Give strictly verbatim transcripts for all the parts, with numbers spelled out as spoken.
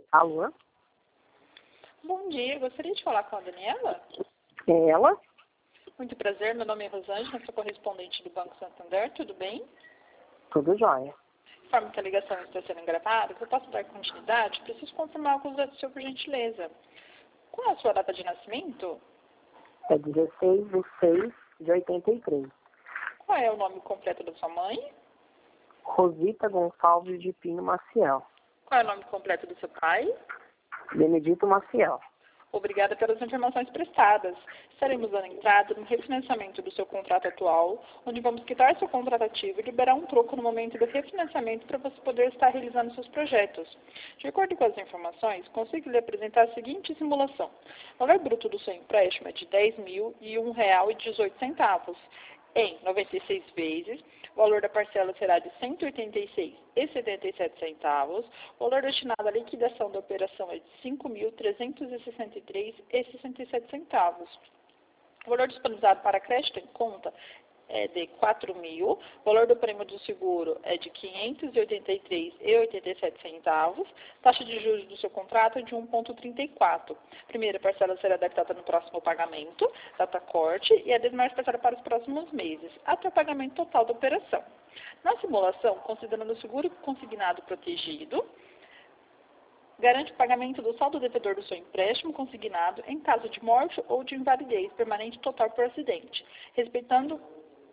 Alô? Bom dia, gostaria de falar com a Daniela? É ela? Muito prazer, meu nome é Rosângela, sou correspondente do Banco Santander, tudo bem? Tudo jóia. Conforme que a ligação está sendo gravada, eu posso dar continuidade? Preciso confirmar alguns dados do senhor, por gentileza. Qual é a sua data de nascimento? É dezesseis de seis de oitenta e três. Qual é o nome completo da sua mãe? Rosita Gonçalves de Pinho Maciel. Qual é o nome completo do seu pai? Benedito Maciel. Obrigada pelas informações prestadas. Estaremos dando entrada no refinanciamento do seu contrato atual, onde vamos quitar seu contrato ativo e liberar um troco no momento do refinanciamento para você poder estar realizando seus projetos. De acordo com as informações, consigo lhe apresentar a seguinte simulação. O valor bruto do seu empréstimo é de dez mil e um real e dezoito centavos. Em noventa e seis vezes, o valor da parcela será de cento e oitenta e seis reais e setenta e sete centavos. O valor destinado à liquidação da operação é de cinco mil trezentos e sessenta e três reais e sessenta e sete centavos. O valor disponibilizado para crédito em conta é de quatro mil. O valor do prêmio do seguro é de quinhentos e oitenta e três reais e oitenta e sete centavos. Taxa de juros do seu contrato é de um vírgula trinta e quatro. A primeira parcela será debitada no próximo pagamento, data corte, e a demais parcela para os próximos meses, até o pagamento total da operação. Na simulação, considerando o seguro consignado protegido, garante o pagamento do saldo devedor do seu empréstimo consignado em caso de morte ou de invalidez permanente total por acidente, respeitando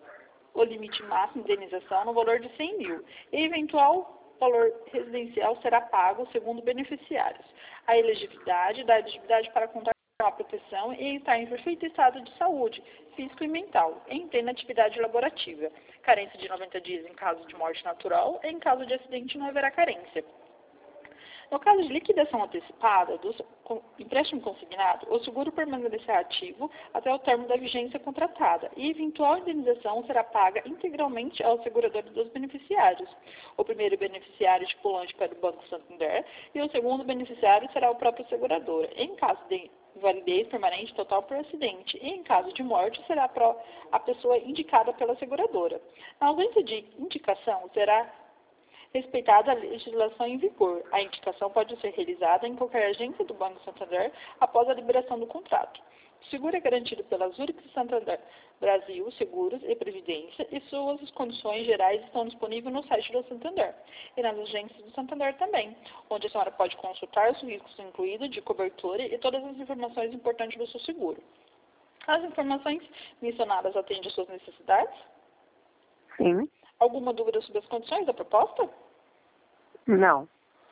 o limite máximo de indenização no valor de cem mil. E eventual valor residencial será pago segundo beneficiários. A elegibilidade da elegibilidade para contar com a proteção e estar em perfeito estado de saúde, físico e mental, em plena atividade laborativa. Carência de noventa dias em caso de morte natural, e em caso de acidente não haverá carência. No caso de liquidação antecipada do empréstimo consignado, o seguro permanecerá ativo até o término da vigência contratada e eventual indenização será paga integralmente ao segurador dos beneficiários. O primeiro beneficiário estipulante para o Banco Santander e o segundo beneficiário será o próprio segurador. Em caso de invalidez permanente total por acidente e em caso de morte será a pessoa indicada pela seguradora. Na ausência de indicação, será respeitada a legislação em vigor. A indicação pode ser realizada em qualquer agência do Banco Santander após a liberação do contrato. O seguro é garantido pela Zurich Santander Brasil Seguros e Previdência e suas condições gerais estão disponíveis no site do Santander e nas agências do Santander também, onde a senhora pode consultar os riscos incluídos de cobertura e todas as informações importantes do seu seguro. As informações mencionadas atendem às suas necessidades? Sim. Alguma dúvida sobre as condições da proposta? Não.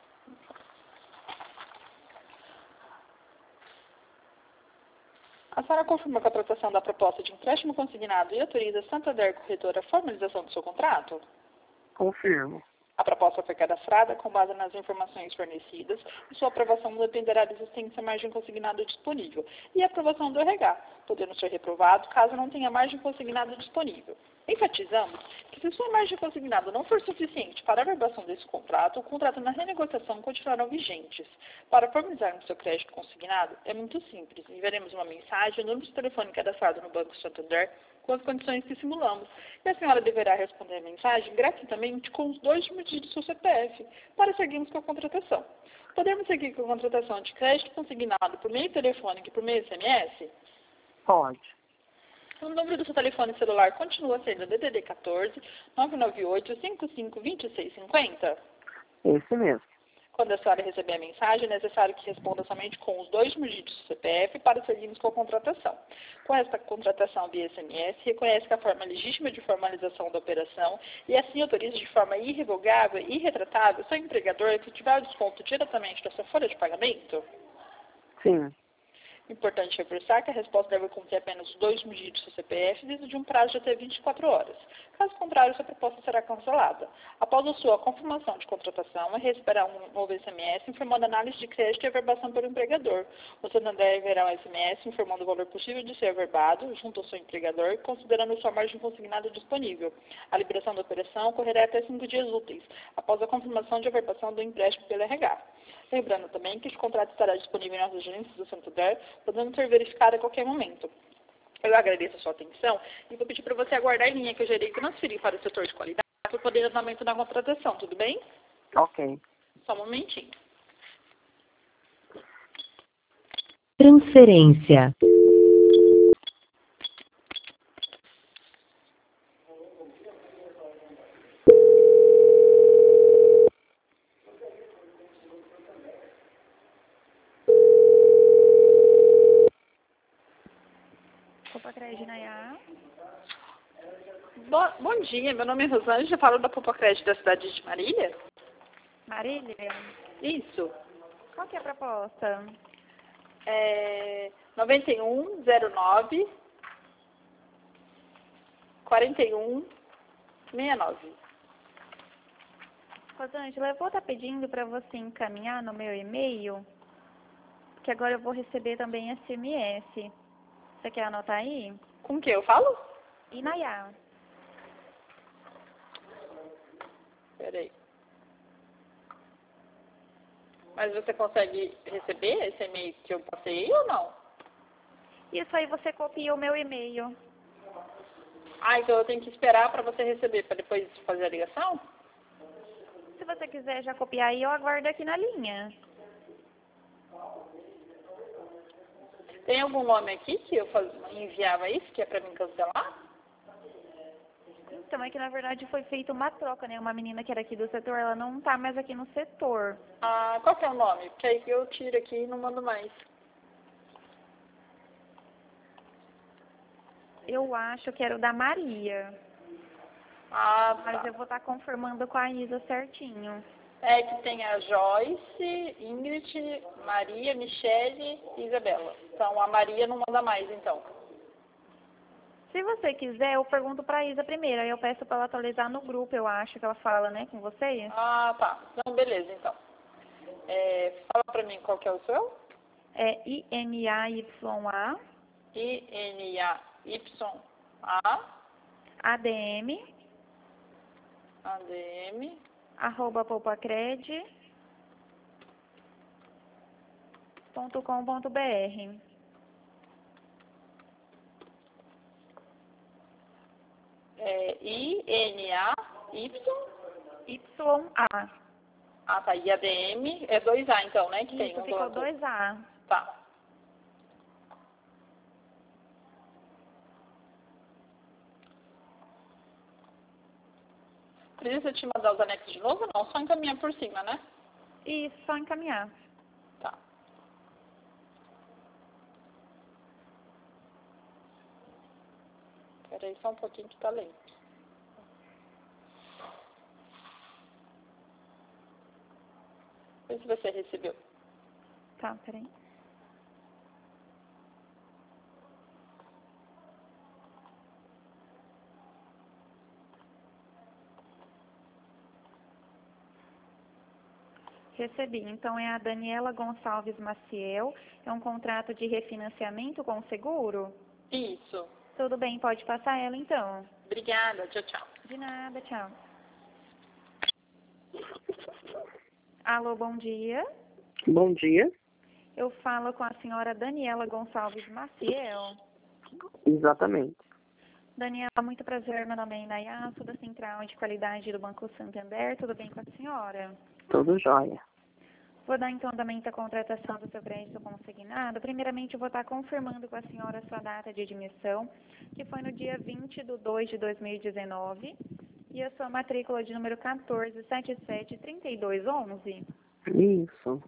A senhora confirma com a tratação da proposta de empréstimo consignado e autoriza a Santander Corretora a formalização do seu contrato? Confirmo. A proposta foi cadastrada com base nas informações fornecidas e sua aprovação dependerá da existência de margem consignada disponível e a aprovação do R H, podendo ser reprovado caso não tenha margem consignada disponível. Enfatizamos que se sua margem consignada não for suficiente para a averbação desse contrato, o contrato na renegociação continuarão vigentes. Para formalizarmos seu crédito consignado, é muito simples. Enviaremos uma mensagem no número de telefone cadastrado no Banco Santander com as condições que simulamos. E a senhora deverá responder a mensagem gratuitamente com os dois dígitos do seu C P F para seguirmos com a contratação. Podemos seguir com a contratação de crédito consignado por meio telefônico e por meio S M S? Pode. O número do seu telefone celular continua sendo D D D quatorze, nove nove oito, cinco cinco dois seis cinco zero? Esse mesmo. Quando a senhora receber a mensagem, é necessário que responda somente com os dois dígitos do C P F para seguirmos com a contratação. Com esta contratação via S M S, reconhece que a forma legítima de formalização da operação e assim autoriza de forma irrevogável e irretratável seu empregador que tiver o desconto diretamente da sua folha de pagamento? Sim. Importante reforçar que a resposta deve conter apenas dois dígitos do C P F dentro de um prazo de até vinte e quatro horas. Caso contrário, sua proposta será cancelada. Após a sua confirmação de contratação, é receberá um novo S M S informando a análise de crédito e averbação pelo empregador. O Santander enviará um S M S informando o valor possível de ser averbado junto ao seu empregador, considerando sua margem consignada disponível. A liberação da operação ocorrerá até cinco dias úteis, após a confirmação de averbação do empréstimo pelo R H. Lembrando também que esse contrato estará disponível nas agências do Santander, podendo ser verificado a qualquer momento. Eu agradeço a sua atenção e vou pedir para você aguardar a linha que eu gerei transferir para o setor de qualidade para poder andamento na contratação, tudo bem? Ok. Só um momentinho. Transferência. Popacred Nayá. Bo bom dia, meu nome é Rosângela, eu falo da Popacred da cidade de Marília. Marília? Isso. Qual que é a proposta? É noventa e um zero nove quarenta e um sessenta e nove. Rosângela, eu vou estar pedindo para você encaminhar no meu e-mail, que agora eu vou receber também S M S. Você quer anotar aí? Com o que eu falo? Inayá. Peraí. Mas você consegue receber esse e-mail que eu passei ou não? Isso aí você copia o meu e-mail. Ah, então eu tenho que esperar para você receber, para depois fazer a ligação? Se você quiser já copiar aí, eu aguardo aqui na linha. Tem algum nome aqui que eu faz... enviava isso, que é para mim cancelar? Então, é que na verdade foi feita uma troca, né? Uma menina que era aqui do setor, ela não tá mais aqui no setor. Ah, qual que é o nome? Porque aí eu tiro aqui e não mando mais. Eu acho que era o da Maria. Ah, Mas tá. eu vou estar confirmando com a Isa certinho. É que tem a Joyce, Ingrid, Maria, Michele e Isabela. Então a Maria não manda mais, então. Se você quiser, eu pergunto pra Isa primeiro. Aí eu peço pra ela atualizar no grupo, eu acho que ela fala, né, com vocês. Ah, tá. Então, beleza, então. É, fala pra mim qual que é o seu? É I N A Y A, I N A Y A, A D M, A D M, arroba popacred ponto com ponto B R. é, I N A Y, Y A. ah, tá. E A D M é dois A, então, né? Que tem Isso, um do ficou lado do outro. dois A. Tá. Precisa te mandar os anexos de novo? Não, só encaminhar por cima, né? Isso, só encaminhar. Tá. Espera aí só um pouquinho que tá lento. Vê se você recebeu. Tá, peraí. Recebi. Então é a Daniela Gonçalves Maciel. É um contrato de refinanciamento com o seguro? Isso. Tudo bem, pode passar ela então. Obrigada. Tchau, tchau. De nada, tchau. Alô, bom dia. Bom dia. Eu falo com a senhora Daniela Gonçalves Maciel. Exatamente. Daniela, muito prazer. Meu nome é Inayá, sou da Central de Qualidade do Banco Santander. Tudo bem com a senhora? Tudo jóia. Vou dar então andamento à contratação do seu crédito consignado. Primeiramente, eu vou estar confirmando com a senhora a sua data de admissão, que foi no dia vinte de dois de dois mil e dezenove, e a sua matrícula de número quatorze setenta e sete trinta e dois onze. Isso.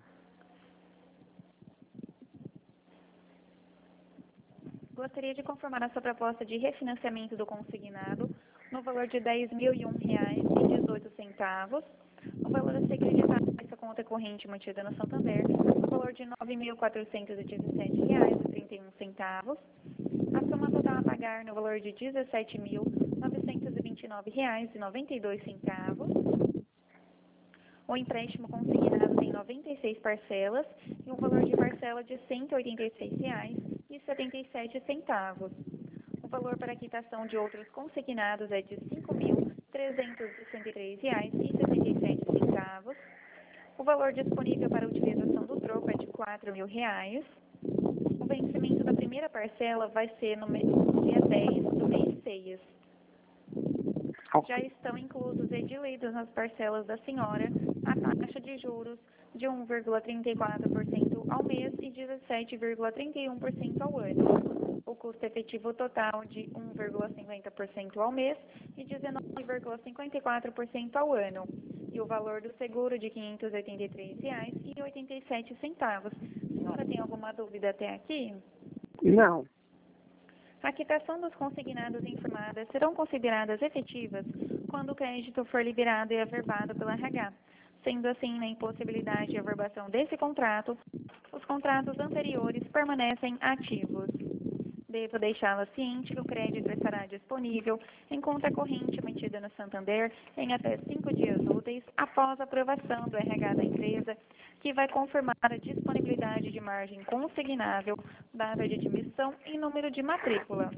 Gostaria de confirmar a sua proposta de refinanciamento do consignado no valor de dez mil e um reais e dezoito centavos. O valor a ser creditado nessa conta corrente mantida no Santander, no valor de nove mil quatrocentos e dezessete reais e trinta e um centavos. A soma total a pagar no valor de dezessete mil novecentos e vinte e nove reais e noventa e dois centavos. O empréstimo consignado tem noventa e seis parcelas e um valor de parcela de cento e oitenta e seis reais e setenta e sete centavos. O valor para quitação de outros consignados é de cinco mil trezentos e sessenta e três reais e setenta e sete centavos. O valor disponível para utilização do troco é de quatro mil reais. O vencimento da primeira parcela vai ser no dia dez do mês seis. Já estão inclusos e diluídos nas parcelas da senhora a taxa de juros de um vírgula trinta e quatro por cento ao mês e dezessete vírgula trinta e um por cento ao ano. O custo efetivo total de um vírgula cinquenta por cento ao mês e dezenove vírgula cinquenta e quatro por cento ao ano. E o valor do seguro de quinhentos e oitenta e três reais e oitenta e sete centavos. A senhora tem alguma dúvida até aqui? Não. A quitação dos consignados informadas serão consideradas efetivas quando o crédito for liberado e averbado pelo R H. Sendo assim, na impossibilidade de averbação desse contrato, os contratos anteriores permanecem ativos. Devo deixá-la ciente que o crédito estará disponível em conta corrente mantida no Santander em até cinco dias úteis após a aprovação do R H da empresa, que vai confirmar a disponibilidade de margem consignável, data de admissão e número de matrícula.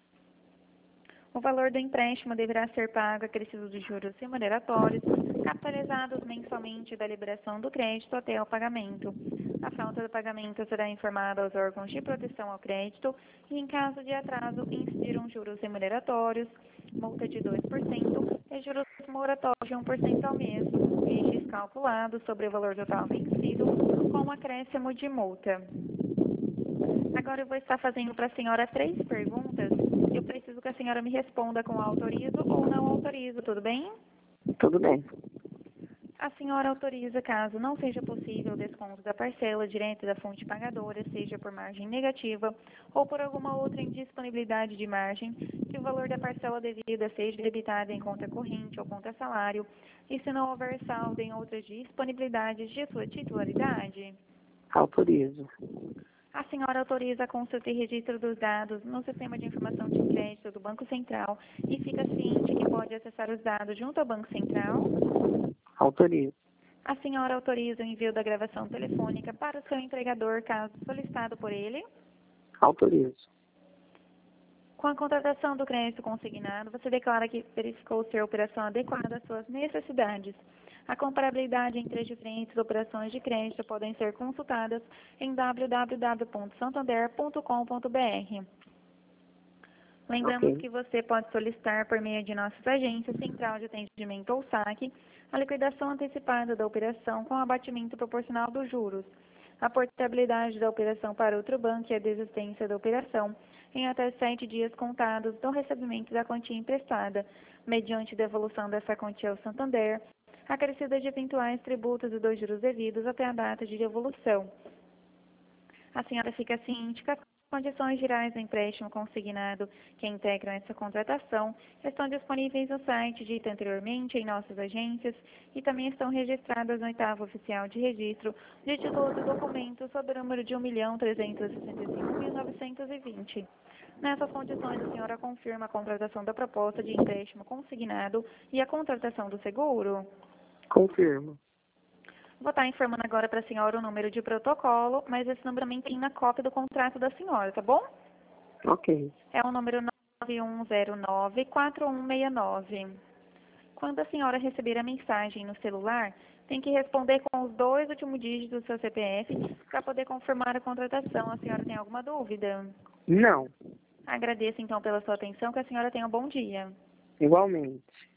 O valor do empréstimo deverá ser pago acrescido de juros remuneratórios, capitalizados mensalmente da liberação do crédito até o pagamento. A falta do pagamento será informada aos órgãos de proteção ao crédito e, em caso de atraso, incidirão juros remuneratórios, multa de dois por cento e juros moratórios de um por cento ao mês, estes calculados sobre o valor total vencido com acréscimo de multa. Agora eu vou estar fazendo para a senhora três perguntas. Eu preciso que a senhora me responda com autorizo ou não autorizo, tudo bem? Tudo bem. A senhora autoriza caso não seja possível o desconto da parcela direta da fonte pagadora, seja por margem negativa ou por alguma outra indisponibilidade de margem, que o valor da parcela devida seja debitado em conta corrente ou conta salário, e se não houver saldo em outras disponibilidades de sua titularidade? Autorizo. A senhora autoriza a consulta e registro dos dados no Sistema de Informação de Crédito do Banco Central e fica ciente que pode acessar os dados junto ao Banco Central? Autorizo. A senhora autoriza o envio da gravação telefônica para o seu empregador, caso solicitado por ele? Autorizo. Com a contratação do crédito consignado, você declara que verificou ser a operação adequada às suas necessidades. A comparabilidade entre as diferentes operações de crédito podem ser consultadas em w w w ponto santander ponto com ponto b r. Lembramos Ok. que você pode solicitar por meio de nossas agências, Central de Atendimento ou saque, a liquidação antecipada da operação com abatimento proporcional dos juros, a portabilidade da operação para outro banco e a desistência da operação em até sete dias contados do recebimento da quantia emprestada, mediante devolução dessa quantia ao Santander, acrescida de eventuais tributos e dos juros devidos até a data de devolução. A senhora fica ciente que as condições gerais do empréstimo consignado que integram essa contratação estão disponíveis no site dito anteriormente em nossas agências e também estão registradas no oitavo oficial de registro de título do documento sob o número de um milhão trezentos e sessenta e cinco mil novecentos e vinte. Nessas condições, a senhora confirma a contratação da proposta de empréstimo consignado e a contratação do seguro? Confirmo. Vou estar informando agora para a senhora o número de protocolo, mas esse número também tem na cópia do contrato da senhora, tá bom? Ok. É o número nove um zero nove, quatro um seis nove. Quando a senhora receber a mensagem no celular, tem que responder com os dois últimos dígitos do seu C P F para poder confirmar a contratação. A senhora tem alguma dúvida? Não. Agradeço então pela sua atenção, que a senhora tenha um bom dia. Igualmente.